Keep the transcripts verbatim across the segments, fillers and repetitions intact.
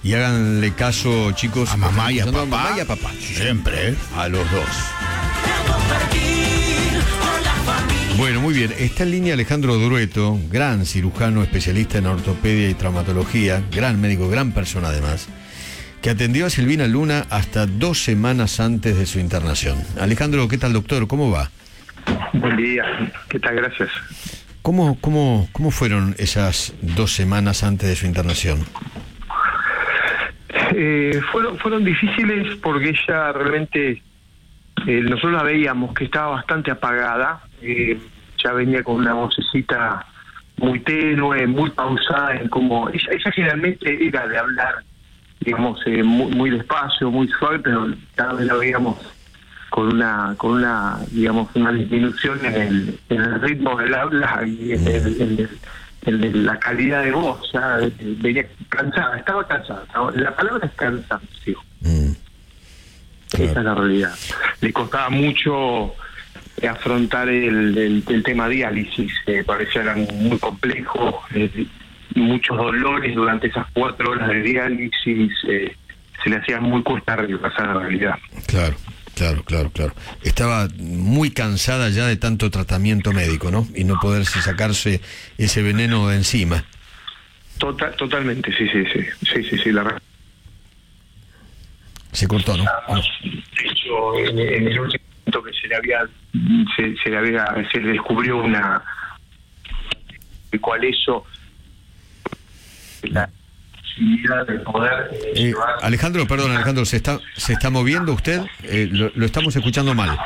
Y háganle caso, chicos, a mamá y a papá. A mamá y a papá. Siempre, ¿eh? A los dos. Bueno, muy bien. Está en línea Alejandro Durueto, gran cirujano especialista en ortopedia y traumatología, gran médico, gran persona además, que atendió a Silvina Luna hasta dos semanas antes de su internación. Alejandro, ¿qué tal, doctor? ¿Cómo va? Buen día. ¿Qué tal? Gracias. ¿Cómo, cómo, cómo fueron esas dos semanas antes de su internación? Eh, fueron, fueron difíciles porque ella realmente, eh, nosotros la veíamos que estaba bastante apagada, eh, ya venía con una vocecita muy tenue, muy pausada, en como ella, ella generalmente era de hablar, digamos, eh, muy, muy despacio, muy suave, pero cada vez la veíamos con una, con una, digamos, una disminución en el, en el ritmo del habla y en, el, en, el, en el, la calidad de voz. Ya venía cansada, estaba cansada. La palabra es cansancio. Mm. Claro. Esa es la realidad. Le costaba mucho afrontar el, el, el tema diálisis, eh, parecía era muy complejo, eh, muchos dolores durante esas cuatro horas de diálisis, eh, se le hacía muy cuesta arriba, esa es la realidad. Claro. Claro, claro, claro. Estaba muy cansada ya de tanto tratamiento médico, ¿no? Y no poderse sacarse ese veneno de encima. Total, totalmente, sí, sí, sí, sí, sí, sí, la verdad. Se cortó, ¿no? Ah, de hecho, en, en el último momento que se le había, se, se le había, se le descubrió una, el cual eso, la de poder eh, eh, Alejandro, perdón, Alejandro, ¿se está se está moviendo usted? Eh, lo, lo estamos escuchando mal.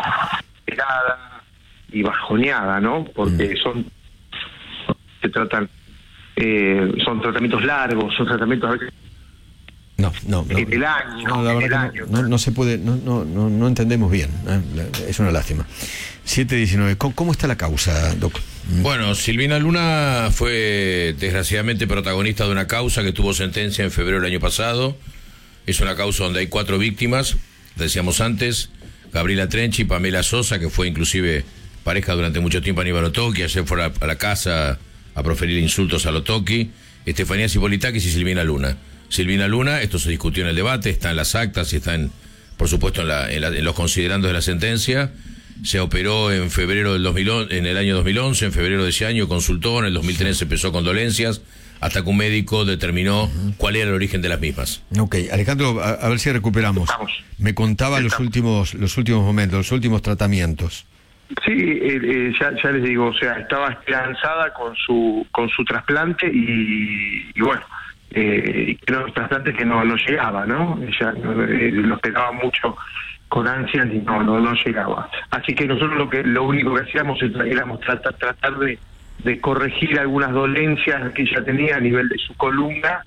Y bajoneada, ¿no? Porque mm. son se tratan eh, son tratamientos largos, son tratamientos a veces no, no, no. en el año, no, la verdad que no, no, no se puede, no, no, no, no entendemos bien, ¿eh? Es una lástima. siete diecinueve. ¿Cómo, ¿Cómo está la causa, Doc? Bueno, Silvina Luna fue desgraciadamente protagonista de una causa que tuvo sentencia en febrero del año pasado. Es una causa donde hay cuatro víctimas, decíamos antes, Gabriela Trenchi, Pamela Sosa, que fue inclusive pareja durante mucho tiempo a Aníbal Otoki, ayer fue a la casa a proferir insultos a Otoki, Estefanía Cipolitakis y Silvina Luna. Silvina Luna, esto se discutió en el debate, está en las actas y está, en, por supuesto, en, la, en, la, en los considerandos de la sentencia. Se operó en febrero del dos mil once, en el año dos mil once, en febrero de ese año consultó, en el dos mil trece empezó con dolencias, hasta que un médico determinó uh-huh. cuál era el origen de las mismas. Ok, Alejandro, a, a ver si recuperamos. Estamos. Me contaba Estamos. los últimos los últimos momentos, los últimos tratamientos. Sí, eh, eh, ya, ya les digo, o sea, estaba esperanzada con su con su trasplante y, y bueno, eh, que era un trasplante que no, no llegaba, ¿no? Ella eh, lo esperaba mucho con ansias y no, no, no llegaba. Así que nosotros lo que lo único que hacíamos éramos tratar, tratar de, de corregir algunas dolencias que ella tenía a nivel de su columna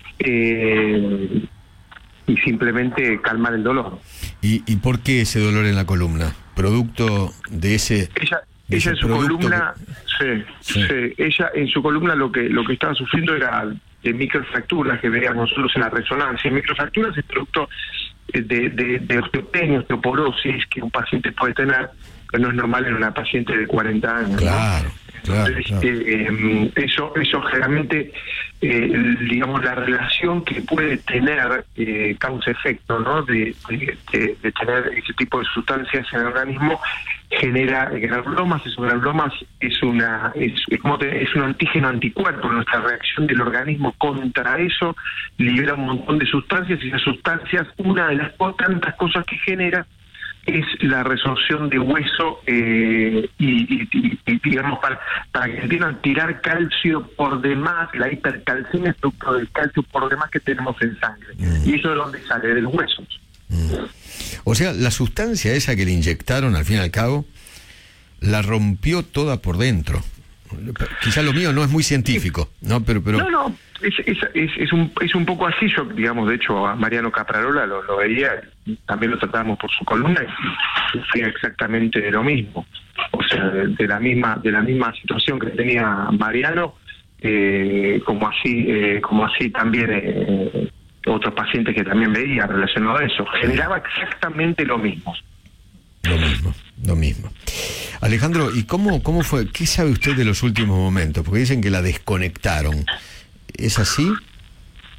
eh, y simplemente calmar el dolor. ¿Y, ¿Y por qué ese dolor en la columna? ¿Producto de ese...? Ella, de ella ese en su columna, que... sí, sí. sí, ella en su columna lo que lo que estaba sufriendo era de microfracturas que veíamos nosotros en la resonancia. Microfracturas es producto de, de, de osteopenia, osteoporosis que un paciente puede tener, que no es normal en una paciente de cuarenta años. Claro, ¿no? claro, Entonces, claro. Eh, eso, eso generalmente, eh, digamos, la relación que puede tener eh, causa-efecto, ¿no? De, de, de, de tener ese tipo de sustancias en el organismo genera granulomas. Esos granulomas es una es, es, como te, es un antígeno anticuerpo. Nuestra reacción del organismo contra eso libera un montón de sustancias y esas sustancias, una de las tantas cosas que genera es la resorción de hueso eh, y, y, y, y digamos para, para que entiendan, tirar calcio por demás, la hipercalcemia es producto del calcio por demás que tenemos en sangre. Mm. Y eso es donde sale de los huesos. Mm. O sea, la sustancia esa que le inyectaron al fin y al cabo la rompió toda por dentro. Quizás lo mío no es muy científico, ¿no? Pero, pero... No, no, es, es, es, es, un, es un poco así. Yo, digamos, de hecho, a Mariano Caprarola lo, lo veía, también lo tratábamos por su columna y sufría exactamente de lo mismo. O sea, de, de la misma de la misma situación que tenía Mariano, eh, como así eh, como así también eh, otros pacientes que también veía relacionado a eso. Generaba exactamente lo mismo. Lo mismo, lo mismo. Alejandro, ¿y cómo, cómo fue? ¿Qué sabe usted de los últimos momentos? Porque dicen que la desconectaron. ¿Es así?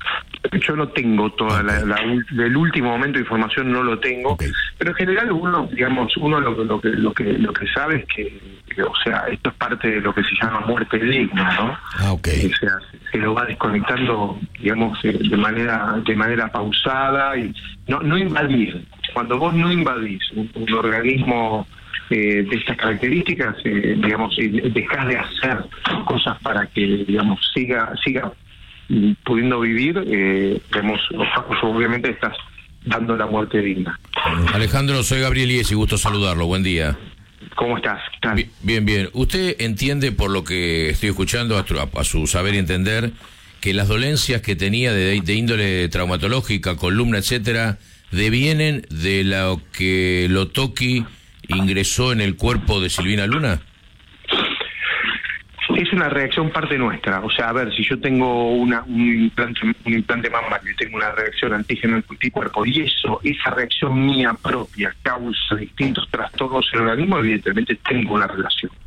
Yo no tengo toda okay. la, la del último momento de información, no lo tengo, okay. pero en general uno, digamos, uno lo, lo que lo que lo que sabe es que, que, o sea, esto es parte de lo que se llama muerte digna, ¿no? Ah, okay. O sea, se, se lo va desconectando, digamos, de manera de manera pausada y no no invadir. Cuando vos no invadís un, un organismo eh, de estas características, eh, digamos, eh, dejás de hacer cosas para que, digamos, siga siga pudiendo vivir, eh, vemos, obviamente estás dando la muerte digna. Alejandro, soy Gabriel Ies y gusto saludarlo, buen día. ¿Cómo estás? Bien, bien, bien. ¿Usted entiende, por lo que estoy escuchando, a, a su saber y entender, que las dolencias que tenía de, de índole traumatológica, columna, etcétera, devienen de lo que Lotoki ingresó en el cuerpo de Silvina Luna? Es una reacción parte nuestra, o sea, a ver, si yo tengo una, un implante un implante mamario y tengo una reacción antígeno anticuerpo y eso, esa reacción mía propia causa distintos trastornos en el organismo, evidentemente tengo una relación.